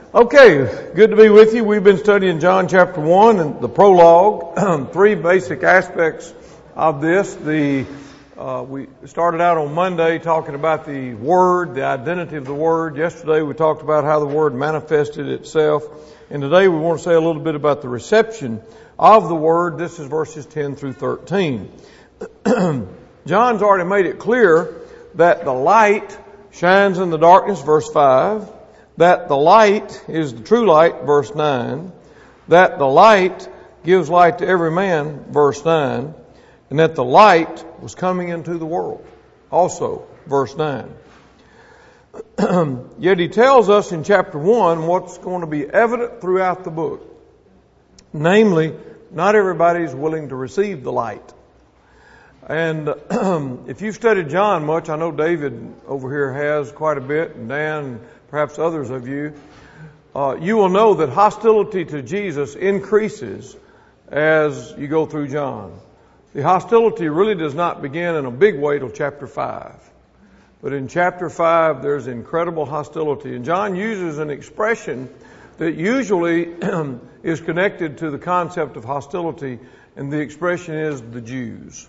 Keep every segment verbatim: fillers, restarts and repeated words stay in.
Okay, good to be with you. We've been studying John chapter one and the prologue. Three basic aspects of this. The uh, we started out on Monday talking about the Word, the identity of the Word. Yesterday we talked about how the Word manifested itself. And today we want to say a little bit about the reception of the Word. This is verses ten through thirteen. John's already made it clear that the light shines in the darkness, verse five. That the light is the true light, verse nine. That the light gives light to every man, verse nine. And that the light was coming into the world, also, verse nine. Yet he tells us in chapter one what's going to be evident throughout the book. Namely, not everybody is willing to receive the light. And if you've studied John much, I know David over here has quite a bit, and Dan, perhaps others of you, uh, you will know that hostility to Jesus increases as you go through John. The hostility really does not begin in a big way till chapter five. But in chapter five, there's incredible hostility. And John uses an expression that usually is connected to the concept of hostility, and the expression is the Jews.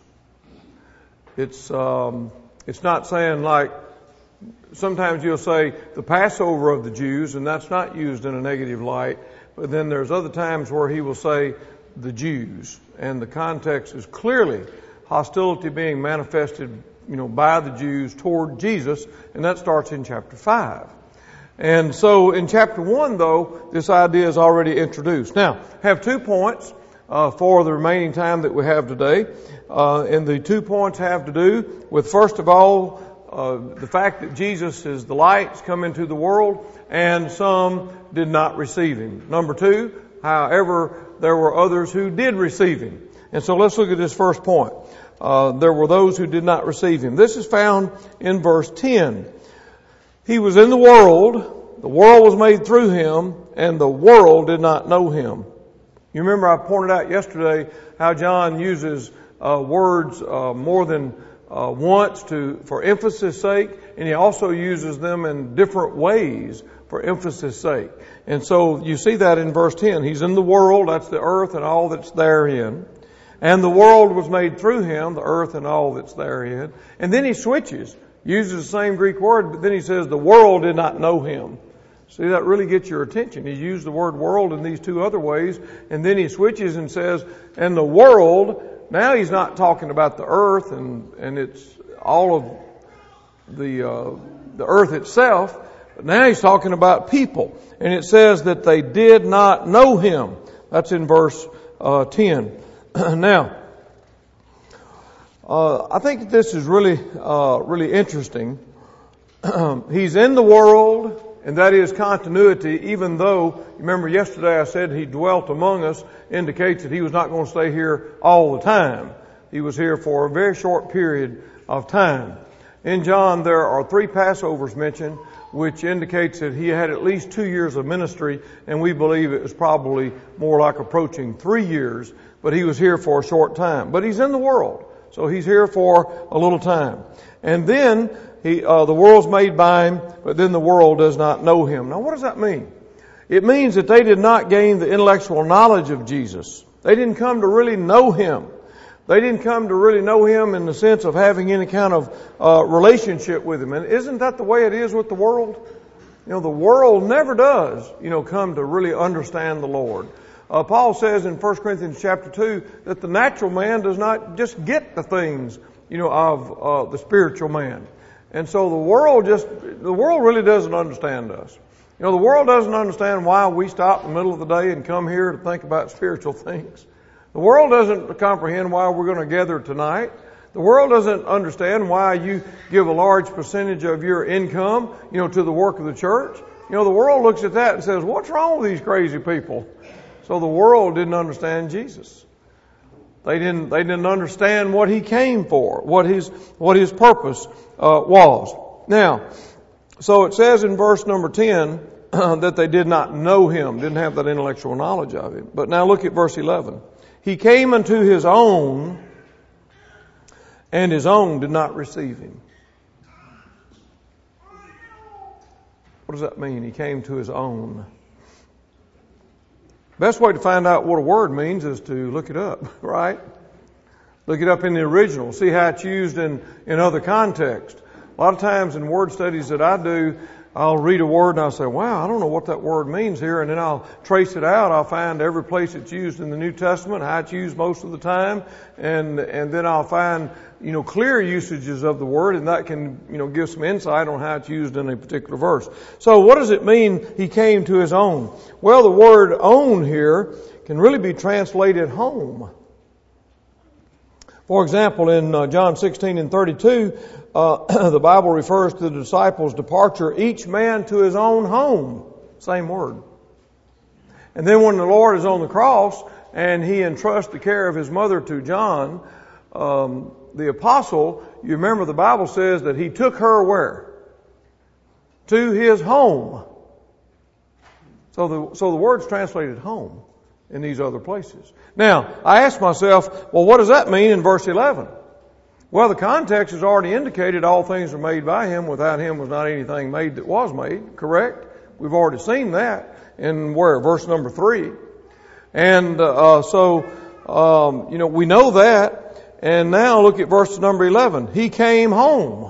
It's um, it's not saying like, sometimes you'll say the Passover of the Jews, and that's not used in a negative light. But then there's other times where he will say the Jews, and the context is clearly hostility being manifested, you know, by the Jews toward Jesus, and that starts in chapter five. And so in chapter one, though, this idea is already introduced. Now, I have two points uh, for the remaining time that we have today. Uh, and the two points have to do with, first of all, uh, the fact that Jesus is the light, come into the world, and some did not receive Him. Number two, however, there were others who did receive Him. And so let's look at this first point. Uh, there were those who did not receive Him. This is found in verse ten. He was in the world, the world was made through Him, and the world did not know Him. You remember I pointed out yesterday how John uses uh, words uh, more than uh, once to for emphasis sake, and he also uses them in different ways for emphasis sake. And so you see that in verse ten. He's in the world, that's the earth and all that's therein. And the world was made through Him, the earth and all that's therein. And then he switches, uses the same Greek word, but then he says the world did not know Him. See, that really gets your attention. He used the word world in these two other ways, and then he switches and says, and the world, now he's not talking about the earth and, and it's all of the, uh, the earth itself, but now he's talking about people. And it says that they did not know Him. That's in verse uh, ten. Now, uh, I think this is really, uh, really interesting. He's in the world, and that is continuity, even though, remember yesterday I said He dwelt among us, indicates that He was not going to stay here all the time. He was here for a very short period of time. In John, there are three Passovers mentioned, which indicates that He had at least two years of ministry, and we believe it was probably more like approaching three years, but He was here for a short time. But He's in the world, so He's here for a little time. And then He, uh, the world's made by Him, but then the world does not know Him. Now what does that mean? It means that they did not gain the intellectual knowledge of Jesus. They didn't come to really know Him. They didn't come to really know Him in the sense of having any kind of uh, relationship with Him. And isn't that the way it is with the world? You know, the world never does, you know, come to really understand the Lord. Uh, Paul says in First Corinthians chapter two that the natural man does not just get the things, you know, of uh, the spiritual man. And so the world just, the world really doesn't understand us. You know, the world doesn't understand why we stop in the middle of the day and come here to think about spiritual things. The world doesn't comprehend why we're going to gather tonight. The world doesn't understand why you give a large percentage of your income, you know, to the work of the church. You know, the world looks at that and says, what's wrong with these crazy people? So the world didn't understand Jesus. They didn't, they didn't understand what He came for, what His, what His purpose, uh, was. Now, so it says in verse number ten, uh, that they did not know Him, didn't have that intellectual knowledge of Him. But now look at verse eleven. He came unto His own, and His own did not receive Him. What does that mean? He came to His own. Best way to find out what a word means is to look it up, right? Look it up in the original. See how it's used in, in other contexts. A lot of times in word studies that I do, I'll read a word and I'll say, wow, I don't know what that word means here. And then I'll trace it out. I'll find every place it's used in the New Testament, how it's used most of the time. And, and then I'll find, you know, clear usages of the word, and that can, you know, give some insight on how it's used in a particular verse. So what does it mean he came to his own? Well, the word own here can really be translated home. For example, in uh, John sixteen and thirty-two, uh, the Bible refers to the disciples' departure, each man to his own home. Same word. And then when the Lord is on the cross and he entrusts the care of his mother to John, um, the apostle, you remember the Bible says that he took her where? To his home. So the, so the word's translated home in these other places. Now, I asked myself, well, what does that mean in verse eleven? Well, the context has already indicated all things are made by him. Without him was not anything made that was made. Correct? We've already seen that in where? Verse number three. And uh, so, um, you know, we know that. And now look at verse number eleven. He came home.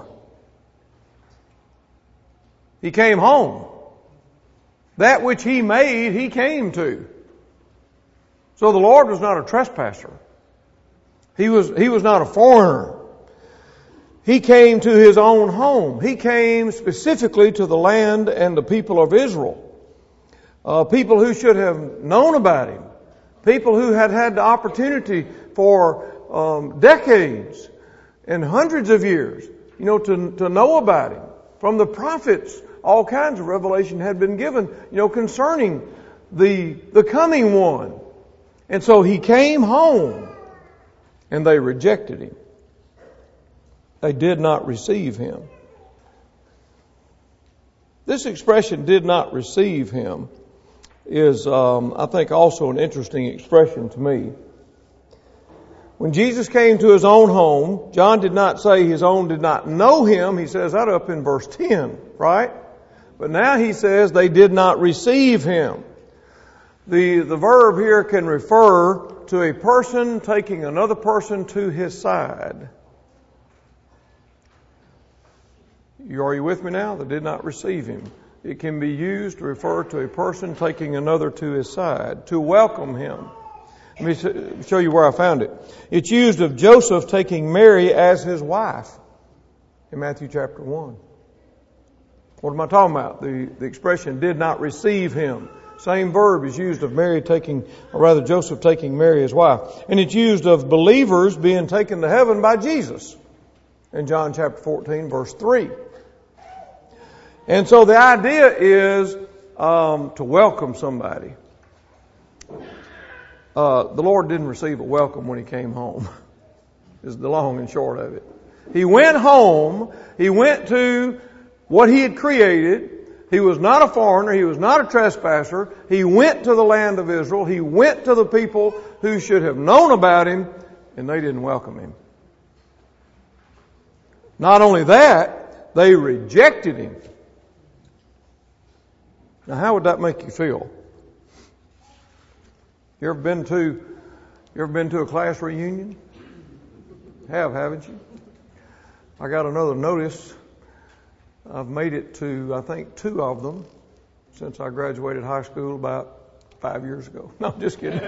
He came home. That which he made, he came to. So the Lord was not a trespasser. He was, he was not a foreigner. He came to his own home. He came specifically to the land and the people of Israel. Uh, people who should have known about him. People who had had the opportunity for um, decades and hundreds of years, you know, to, to know about him. From the prophets, all kinds of revelation had been given, you know, concerning the, the coming one. And so he came home, and they rejected him. They did not receive him. This expression, did not receive him, is, um, I think, also an interesting expression to me. When Jesus came to his own home, John did not say his own did not know him. He says that up in verse ten, right? But now he says they did not receive him. The, the verb here can refer to a person taking another person to his side. You, are you with me now? They did not receive him. It can be used to refer to a person taking another to his side, to welcome him. Let me show you where I found it. It's used of Joseph taking Mary as his wife in Matthew chapter one. What am I talking about? The, the expression did not receive him. Same verb is used of Mary taking, or rather Joseph taking Mary as wife. And it's used of believers being taken to heaven by Jesus in John chapter fourteen, verse three. And so the idea is um, to welcome somebody. Uh, the Lord didn't receive a welcome when he came home, is the long and short of it. He went home, he went to what he had created. He was not a foreigner. He was not a trespasser. He went to the land of Israel. He went to the people who should have known about him, and they didn't welcome him. Not only that, they rejected him. Now, how would that make you feel? You ever been to, you ever been to a class reunion? Have, haven't you? I got another notice. I've made it to, I think, two of them since I graduated high school about five years ago. No, just kidding.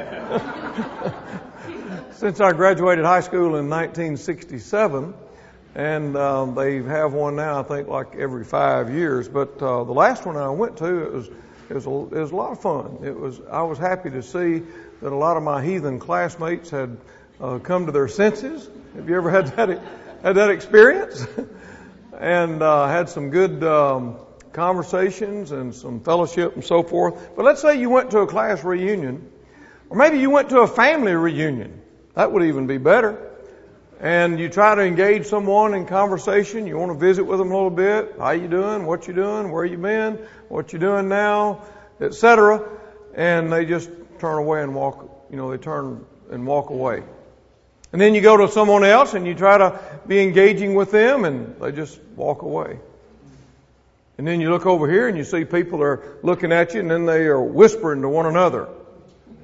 Since I graduated high school in nineteen sixty-seven, and um, they have one now, I think, like every five years. But uh, the last one I went to, it was it was a, it was a lot of fun. It was I was happy to see that a lot of my heathen classmates had uh, come to their senses. Have you ever had that had that experience? And uh, had some good um, conversations and some fellowship and so forth. But let's say you went to a class reunion, or maybe you went to a family reunion. That would even be better. And you try to engage someone in conversation. You want to visit with them a little bit. How you doing? What you doing? Where you been? What you doing now? et cetera. And they just turn away and walk. You know, they turn and walk away. And then you go to someone else and you try to be engaging with them and they just walk away. And then you look over here and you see people are looking at you and then they are whispering to one another.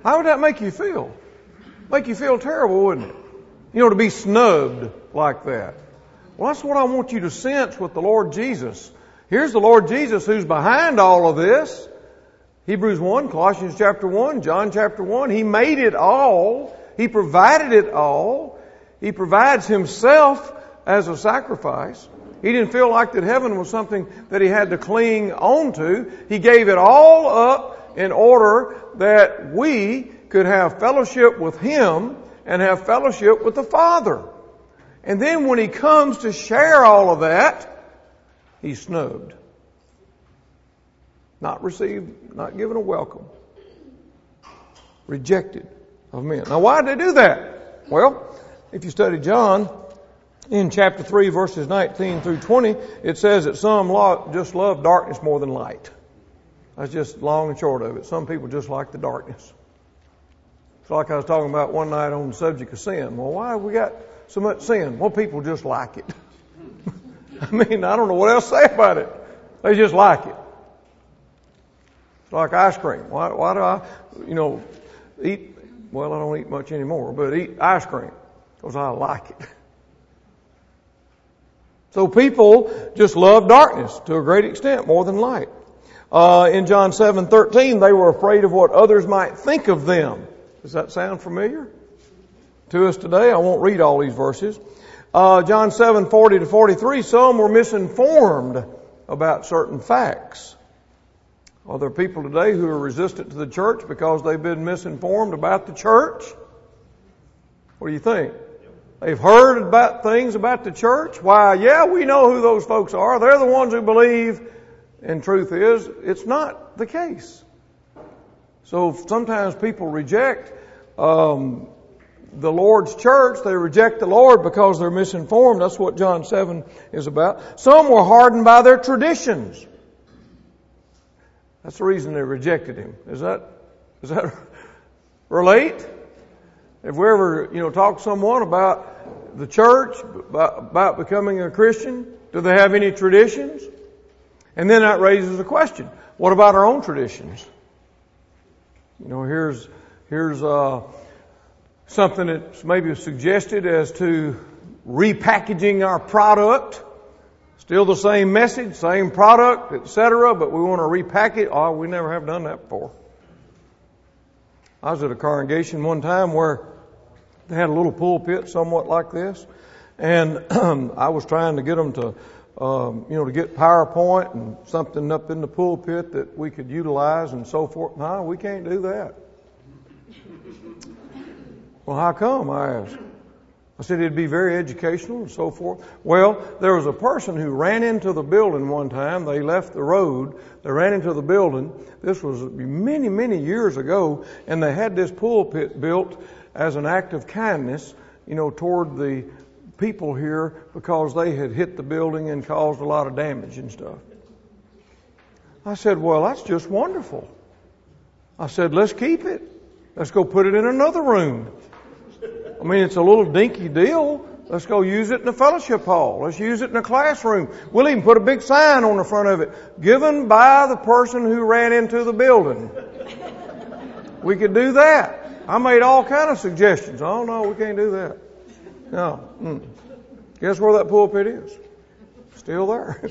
How would that make you feel? Make you feel terrible, wouldn't it? You know, to be snubbed like that. Well, that's what I want you to sense with the Lord Jesus. Here's the Lord Jesus who's behind all of this. Hebrews one, Colossians chapter one, John chapter one. He made it all. He provided it all. He provides Himself as a sacrifice. He didn't feel like that heaven was something that He had to cling on to. He gave it all up in order that we could have fellowship with Him and have fellowship with the Father. And then when He comes to share all of that, He's snubbed. Not received, not given a welcome. Rejected of men. Now why did they do that? Well, if you study John, in chapter three, verses nineteen through twenty, it says that some lo- just love darkness more than light. That's just long and short of it. Some people just like the darkness. It's like I was talking about one night on the subject of sin. Well, why have we got so much sin? Well, people just like it. I mean, I don't know what else to say about it. They just like it. It's like ice cream. Why, why do I, you know, eat, well, I don't eat much anymore, but eat ice cream because I like it. So people just love darkness to a great extent more than light. Uh, in John seven thirteen, they were afraid of what others might think of them. Does that sound familiar to us today? I won't read all these verses. Uh, John seven forty to forty-three, some were misinformed about certain facts. Are there people today who are resistant to the church because they've been misinformed about the church? What do you think? They've heard about things about the church. Why, yeah, we know who those folks are. They're the ones who believe. And truth is, it's not the case. So sometimes people reject um, the Lord's church. They reject the Lord because they're misinformed. That's what John seven is about. Some were hardened by their traditions. That's the reason they rejected Him. Is that, does that relate? If we ever, you know, talk to someone about the church, about, about becoming a Christian, do they have any traditions? And then that raises a question. What about our own traditions? You know, here's, here's, uh, something that's maybe suggested as to repackaging our product. Still the same message, same product, et cetera, but we want to repack it. Oh, we never have done that before. I was at a congregation one time where they had a little pulpit somewhat like this, and I was trying to get them to, um, you know, to get PowerPoint and something up in the pulpit that we could utilize and so forth. No, we can't do that. Well, how come? I asked. I said it'd be very educational and so forth. Well, there was a person who ran into the building one time. They left the road. They ran into the building. This was many, many years ago, and they had this pulpit built as an act of kindness, you know, toward the people here because they had hit the building and caused a lot of damage and stuff. I said, well, that's just wonderful. I said, let's keep it. Let's go put it in another room. I mean, it's a little dinky deal. Let's go use it in the fellowship hall. Let's use it in the classroom. We'll even put a big sign on the front of it. Given by the person who ran into the building. We could do that. I made all kind of suggestions. Oh, no, we can't do that. No. Mm. Guess where that pulpit is? Still there.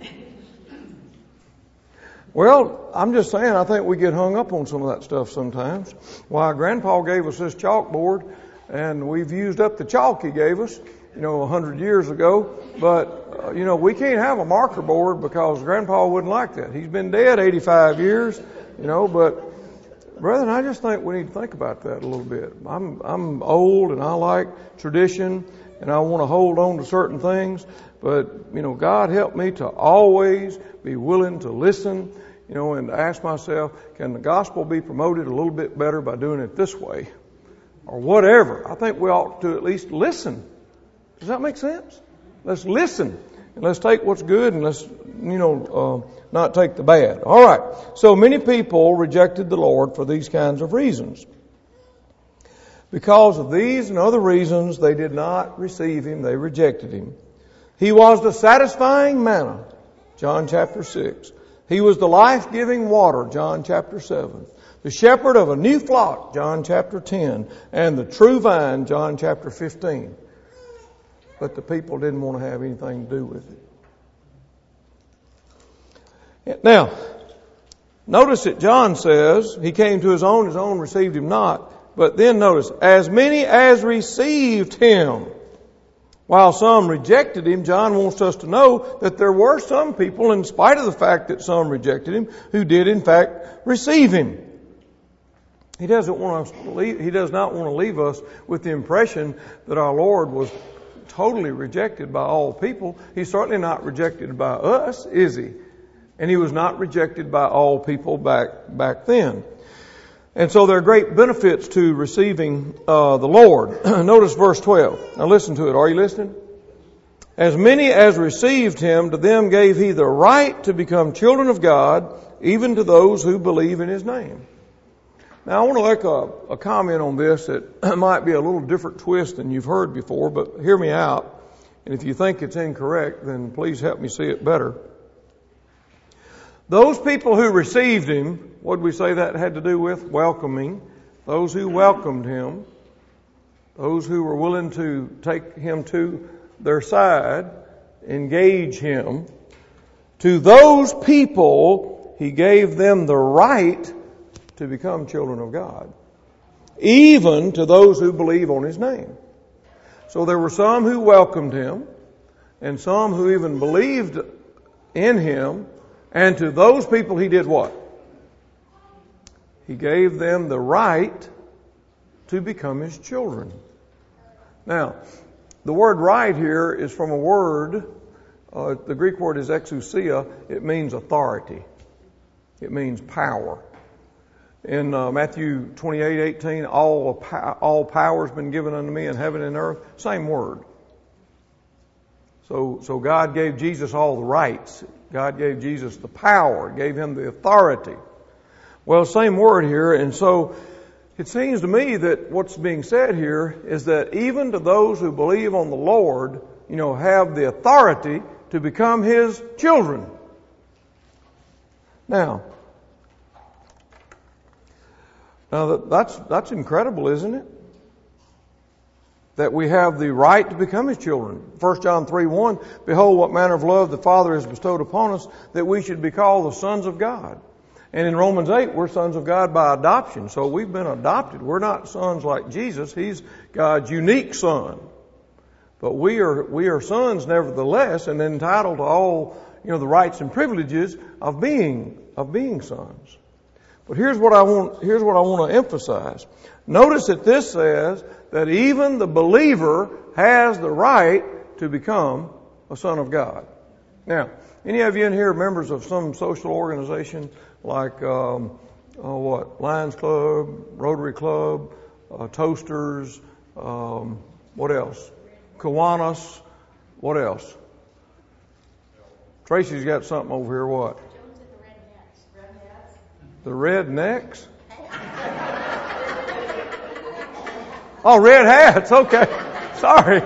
Well, I'm just saying, I think we get hung up on some of that stuff sometimes. Why, Grandpa gave us this chalkboard, and we've used up the chalk he gave us, you know, a hundred years ago. But, uh, you know, we can't have a marker board because Grandpa wouldn't like that. He's been dead eighty-five years, you know, but, brethren, I just think we need to think about that a little bit. I'm, I'm old and I like tradition and I want to hold on to certain things. But, you know, God help me to always be willing to listen, you know, and ask myself, can the gospel be promoted a little bit better by doing it this way? Or whatever. I think we ought to at least listen. Does that make sense? Let's listen. And let's take what's good and let's, you know, uh, not take the bad. All right. So many people rejected the Lord for these kinds of reasons. Because of these and other reasons, they did not receive Him. They rejected Him. He was the satisfying manna, John chapter six. He was the life-giving water, John chapter seven. The shepherd of a new flock, John chapter ten, and the true vine, John chapter fifteen. But the people didn't want to have anything to do with it. Now, notice that John says, he came to his own, his own received him not. But then notice, as many as received him. While some rejected him, John wants us to know that there were some people, in spite of the fact that some rejected him, who did in fact receive him. He doesn't want us to leave, he does not want to leave us with the impression that our Lord was totally rejected by all people. He's certainly not rejected by us, is he? And he was not rejected by all people back back then. And so there are great benefits to receiving uh, the Lord. Notice verse twelve. Now listen to it. Are you listening? As many as received him, to them gave he the right to become children of God, even to those who believe in his name. Now I want to make a, a comment on this that might be a little different twist than you've heard before, but hear me out. And if you think it's incorrect, then please help me see it better. Those people who received him, what did we say that had to do with? Welcoming. Those who welcomed him. Those who were willing to take him to their side, engage him. To those people, he gave them the right to become children of God. Even to those who believe on his name. So there were some who welcomed him, and some who even believed in him. And to those people he did what? He gave them the right to become his children. Now, the word right here is from a word, uh, the Greek word is exousia. It means authority. It means power. In uh, Matthew twenty-eight eighteen, all, all power has been given unto me in heaven and earth. Same word. So, so God gave Jesus all the rights. God gave Jesus the power, gave him the authority. Well, same word here, and so it seems to me that what's being said here is that even to those who believe on the Lord, you know, have the authority to become his children. Now, now that's that's incredible, isn't it? That we have the right to become his children. First John three one, behold what manner of love the Father has bestowed upon us, that we should be called the sons of God. And in Romans eight, we're sons of God by adoption. So we've been adopted. We're not sons like Jesus. He's God's unique son. But we are, we are sons nevertheless, and entitled to all, you know, the rights and privileges of being, of being sons. But here's what I want, here's what I want to emphasize. Notice that this says that even the believer has the right to become a son of God. Now, any of you in here members of some social organization like, um, uh, what, Lions Club, Rotary Club, uh, Toasters, um, what else? Kiwanis, what else? Tracy's got something over here, what? The Rednecks? Oh, Red Hats, okay. Sorry.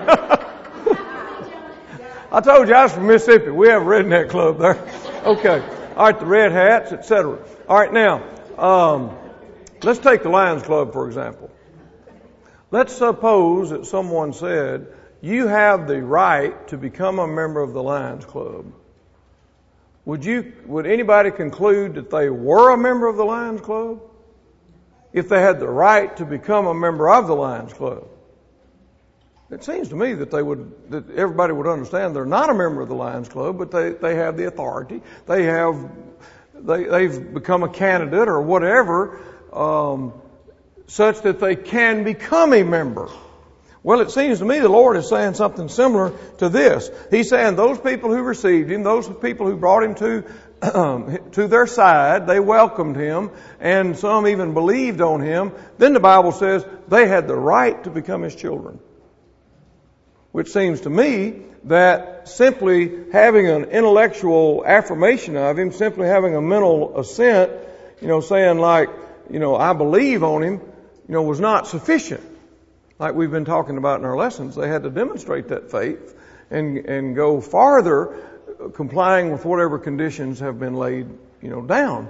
I told you I was from Mississippi. We have a redneck club there. Okay. All right, the Red Hats, et cetera. All right, now, um, let's take the Lions Club, for example. Let's suppose that someone said, you have the right to become a member of the Lions Club. Would you, would anybody conclude that they were a member of the Lions Club? If they had the right to become a member of the Lions Club. It seems to me that they would, that everybody would understand they're not a member of the Lions Club, but they, they have the authority. They have, they, they've become a candidate or whatever, um, such that they can become a member. Well, it seems to me the Lord is saying something similar to this. He's saying those people who received him, those people who brought him to um, to their side, they welcomed him, and some even believed on him. Then the Bible says they had the right to become his children. Which seems to me that simply having an intellectual affirmation of him, simply having a mental assent, you know, saying like, you know, I believe on him, you know, was not sufficient. Like we've been talking about in our lessons, they had to demonstrate that faith and and go farther, complying with whatever conditions have been laid, you know, down.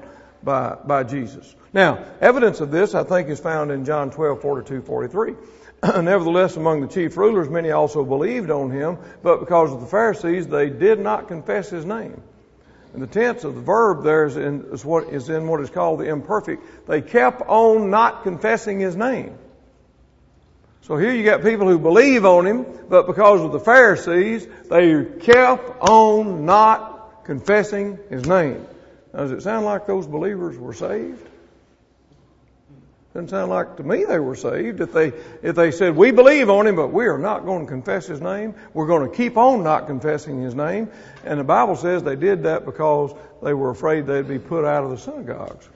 by, by Jesus. Now, evidence of this, I think, is found in John twelve, forty-two, forty-three. Nevertheless, among the chief rulers, many also believed on him, but because of the Pharisees, they did not confess his name. And the tense of the verb there is in, is what is in what is called the imperfect. They kept on not confessing his name. So here you got people who believe on him, but because of the Pharisees, they kept on not confessing his name. Now, does it sound like those believers were saved? Doesn't sound like to me they were saved. If they, if they said, we believe on him, but we are not going to confess his name, we're going to keep on not confessing his name. And the Bible says they did that because they were afraid they'd be put out of the synagogues.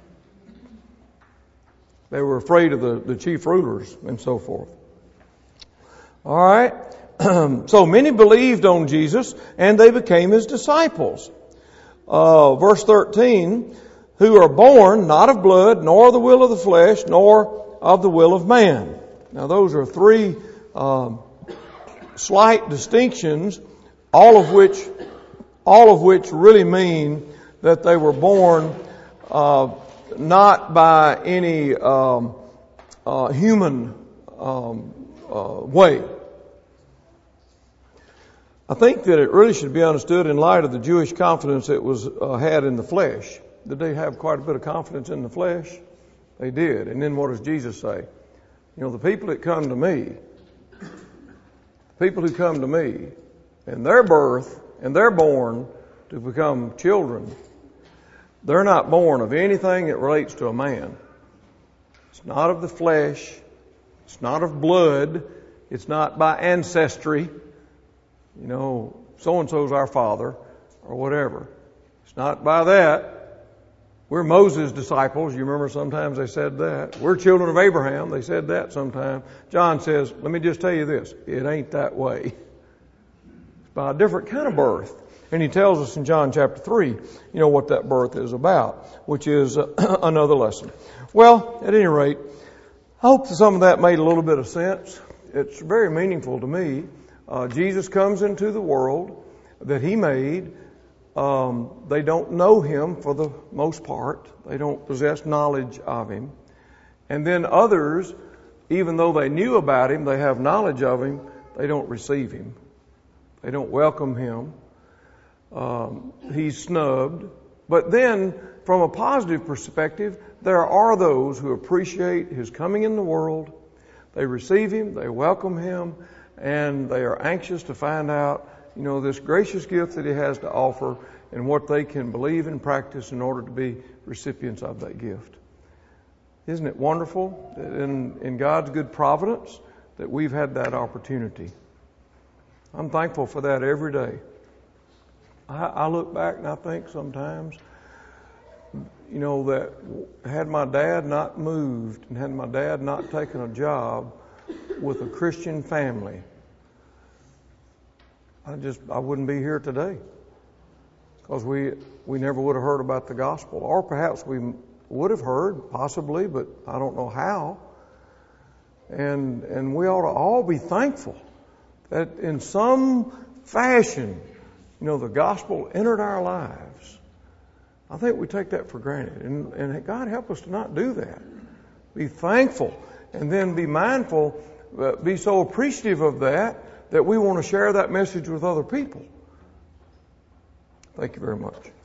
They were afraid of the, the chief rulers and so forth. All right. So many believed on Jesus and they became his disciples. Uh, verse thirteen, who are born not of blood, nor the will of the flesh, nor of the will of man. Now those are three um, slight distinctions, all of which, all of which really mean that they were born uh, not by any um, uh, human um, uh, way. I think that it really should be understood in light of the Jewish confidence that was uh, had in the flesh. Did they have quite a bit of confidence in the flesh? They did. And then what does Jesus say? You know, the people that come to me, people who come to me, and their birth, and they're born to become children, they're not born of anything that relates to a man. It's not of the flesh. It's not of blood. It's not by ancestry. You know, so-and-so's our father, or whatever. It's not by that. We're Moses' disciples. You remember sometimes they said that. We're children of Abraham. They said that sometimes. John says, let me just tell you this. It ain't that way. It's by a different kind of birth. And he tells us in John chapter three, you know, what that birth is about, which is uh, another lesson. Well, at any rate, I hope that some of that made a little bit of sense. It's very meaningful to me. Uh, Jesus comes into the world that he made. Um, they don't know him for the most part. They don't possess knowledge of him. And then others, even though they knew about him, they have knowledge of him, they don't receive him. They don't welcome him. Um, he's snubbed. But then, from a positive perspective, there are those who appreciate his coming in the world. They receive him, they welcome him, and they are anxious to find out, you know, this gracious gift that he has to offer and what they can believe and practice in order to be recipients of that gift. Isn't it wonderful that in, in God's good providence that we've had that opportunity? I'm thankful for that every day. I, I look back and I think sometimes, you know, that had my dad not moved and had my dad not taken a job with a Christian family, I just, I wouldn't be here today. Because we, we never would have heard about the gospel. Or perhaps we would have heard, possibly, but I don't know how. And, and we ought to all be thankful that in some fashion, you know, the gospel entered our lives. I think we take that for granted. And, and God help us to not do that. Be thankful and then be mindful, uh, be so appreciative of that, that we want to share that message with other people. Thank you very much.